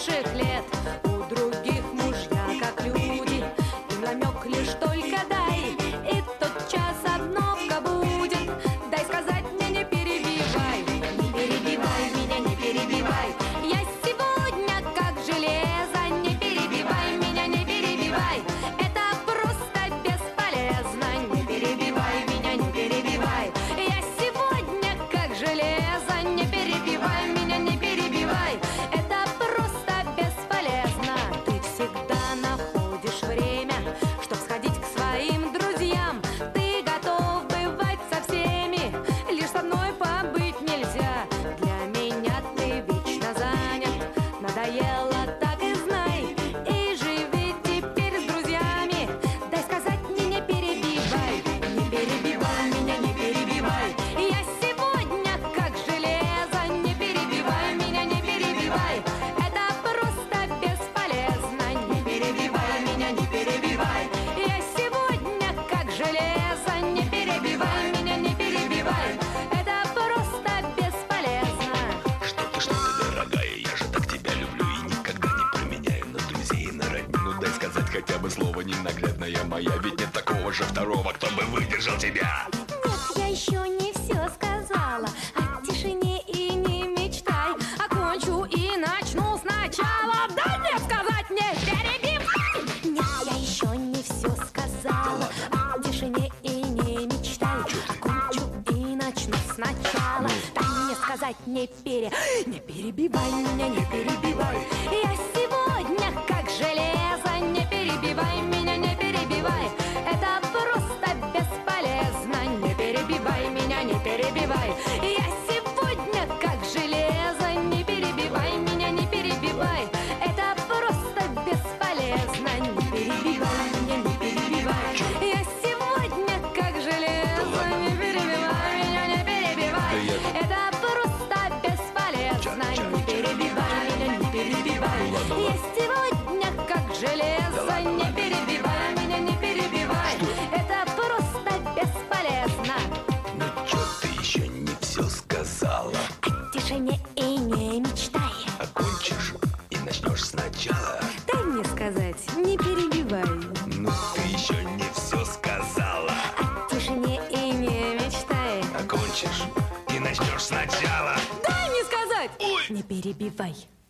лучших лет. У других мужья как люди, им намек лишь только дай, и тотчас обновка будет. Дай сказать мне, не перебивай, не перебивай меня, не перебивай. Я сегодня как железо, не перебивай меня, не перебивай. Это просто бесполезно, не перебивай меня, не перебивай. Я сегодня как железо, не перебивай меня, не перебивай. Это просто бесполезно. Ты всегда находишь время, чтоб сходить к своим друзьям. Ты готов бывать со всеми, лишь со мной побыть нельзя. Для меня ты вечно занят, надоело, так и знай. И живи теперь с друзьями. Дай сказать мне, не перебивай, не перебивай меня, не перебивай. Я сегодня как железо, не перебивай меня, не перебивай. Это просто бесполезно, не перебивай меня, не перебивай. Я сегодня как железо, не перебивай меня, не перебивай. Это просто бесполезно. Что ты, дорогая, я же так тебя люблю и никогда не променяю на друзей и на родню. Дай сказать хотя бы слово, ненаглядная моя, ведь нет такого же второго, кто бы выдержал тебя. Нет, я еще не все сказала. О тишине и не мечтай. Окончу и начну сначала. Дай мне сказать, не перебивай. Нет, я еще не все сказала. О тишине и не мечтай. Окончу и начну сначала. Дай мне сказать, не перебивай меня, не перебивай. Я сегодня как железо, не перебивай меня, не перебивай. Это просто бесполезно, не перебивай меня, не перебивай. Я сегодня как железо, не перебивай меня, не перебивай. Это просто бесполезно, не перебивай меня, не перебивай. Я сегодня как железо, не перебивай меня, не перебивай. Это просто бесполезно, не перебивай меня, не перебивай. Я сегодня как железо, не перебивай меня, не перебивай. Это просто бесполезно. Ну чё ты еще не все сказала? О тишине и не мечтай. Окончишь и начнешь сначала. Дай мне сказать, не перебивай. Ну ты еще не все сказала. О тишине и не мечтай. Окончишь и начнешь сначала. Дай мне сказать, Ой! не перебивай.